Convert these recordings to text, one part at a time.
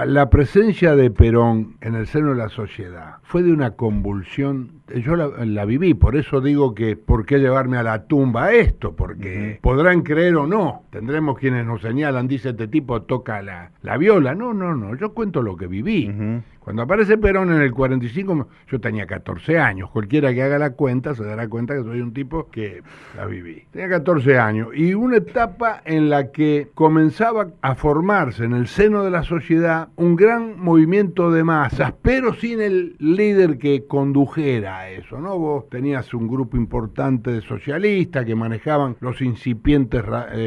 La presencia de Perón en el seno de la sociedad fue de una convulsión. Yo la viví, por eso digo que ¿por qué llevarme a la tumba esto? Porque podrán creer o no, tendremos quienes nos señalan, dice este tipo toca la viola. No, yo cuento lo que viví. Cuando aparece Perón en el 45, yo tenía 14 años. Cualquiera que haga la cuenta se dará cuenta que soy un tipo que la viví. Tenía 14 años y una etapa en la que comenzaba a formarse en el seno de la sociedad un gran movimiento de masas, pero sin el líder que condujera a eso, ¿no? Vos tenías un grupo importante de socialistas que manejaban los incipientes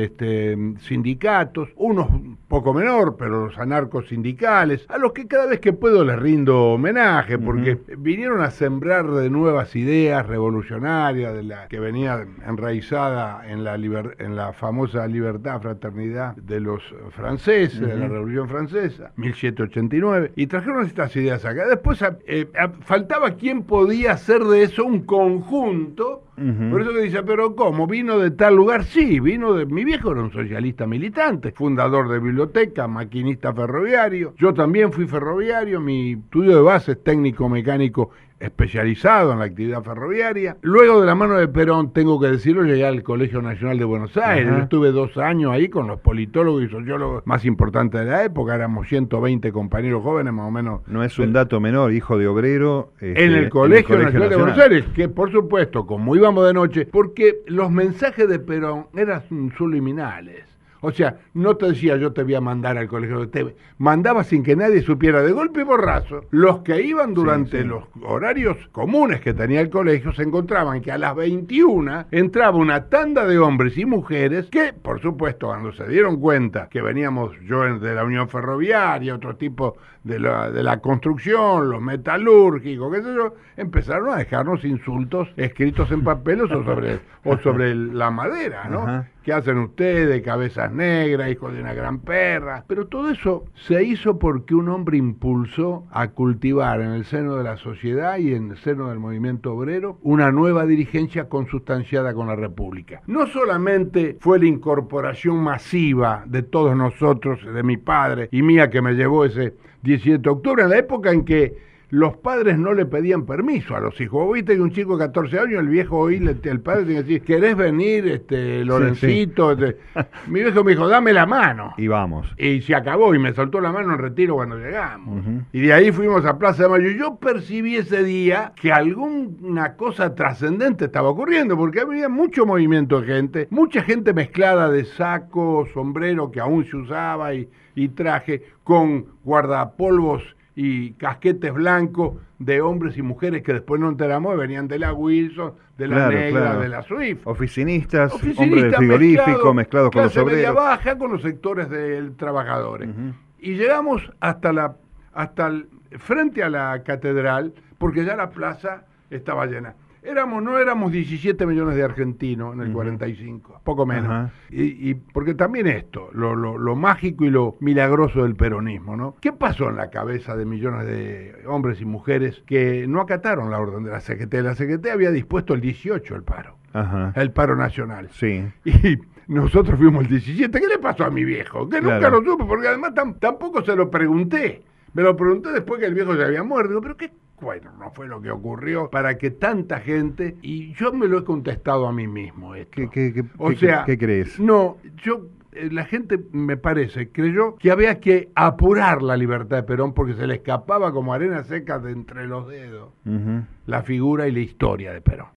sindicatos, unos poco menor, pero los anarcos sindicales, a los que cada vez que puedo les rindo homenaje, porque vinieron a sembrar de nuevas ideas revolucionarias, de la que venía enraizada en la famosa libertad, fraternidad de los franceses, de la Revolución Francesa, 1789, y trajeron estas ideas acá. Después faltaba quien podía hacer de eso un conjunto. Por eso que dice, pero ¿cómo? ¿Vino de tal lugar? Sí, mi viejo era un socialista militante, fundador de biblioteca, maquinista ferroviario, yo también fui ferroviario, mi estudio de base es técnico mecánico especializado en la actividad ferroviaria. Luego de la mano de Perón, tengo que decirlo, llegué al Colegio Nacional de Buenos Aires. Yo estuve 2 años ahí con los politólogos y sociólogos más importantes de la época, éramos 120 compañeros jóvenes más o menos. No es un dato menor, hijo de obrero. En el Colegio Nacional de Buenos Aires, que por supuesto, como íbamos de noche, porque los mensajes de Perón eran subliminales. O sea, no te decía yo te voy a mandar al colegio, te mandaba sin que nadie supiera, de golpe y borrazo. Los que iban durante los horarios comunes que tenía el colegio se encontraban que a las 21 entraba una tanda de hombres y mujeres que, por supuesto, cuando se dieron cuenta que veníamos yo de la Unión Ferroviaria, otro tipo de la construcción, los metalúrgicos, qué sé yo, empezaron a dejarnos insultos escritos en papeles o sobre la madera, ¿no? ¿Qué hacen ustedes? Cabezas negras, hijos de una gran perra. Pero todo eso se hizo porque un hombre impulsó a cultivar en el seno de la sociedad y en el seno del movimiento obrero una nueva dirigencia consustanciada con la República. No solamente fue la incorporación masiva de todos nosotros, de mi padre y mía que me llevó ese 17 de octubre, en la época en que los padres no le pedían permiso a los hijos. Vos viste que un chico de 14 años, el viejo hoy, el padre tiene que decir, ¿querés venir, Lorencito? Mi viejo me dijo, dame la mano. Y vamos. Y se acabó, y me soltó la mano en retiro cuando llegamos. Y de ahí fuimos a Plaza de Mayo. Yo percibí ese día que alguna cosa trascendente estaba ocurriendo, porque había mucho movimiento de gente, mucha gente mezclada de saco, sombrero que aún se usaba y traje, con guardapolvos y casquetes blancos de hombres y mujeres que después no enteramos venían de la Wilson, de la Negra, de la Swift. Oficinistas, hombres del frigorífico, mezclados con los obreros. Media baja con los sectores de trabajadores. Y llegamos frente a la catedral, porque ya la plaza estaba llena. No éramos 17 millones de argentinos en el 45, poco menos. Y porque también esto, lo mágico y lo milagroso del peronismo, ¿no? ¿Qué pasó en la cabeza de millones de hombres y mujeres que no acataron la orden de la CGT? La CGT había dispuesto el 18 el paro nacional. Sí. Y nosotros fuimos el 17. ¿Qué le pasó a mi viejo? Que nunca lo supe, porque además tampoco se lo pregunté. Me lo pregunté después que el viejo se había muerto. Digo, ¿pero qué? Bueno, no fue lo que ocurrió para que tanta gente, y yo me lo he contestado a mí mismo esto. ¿Qué crees? No, la gente, me parece, creyó que había que apurar la libertad de Perón porque se le escapaba como arena seca de entre los dedos la figura y la historia de Perón.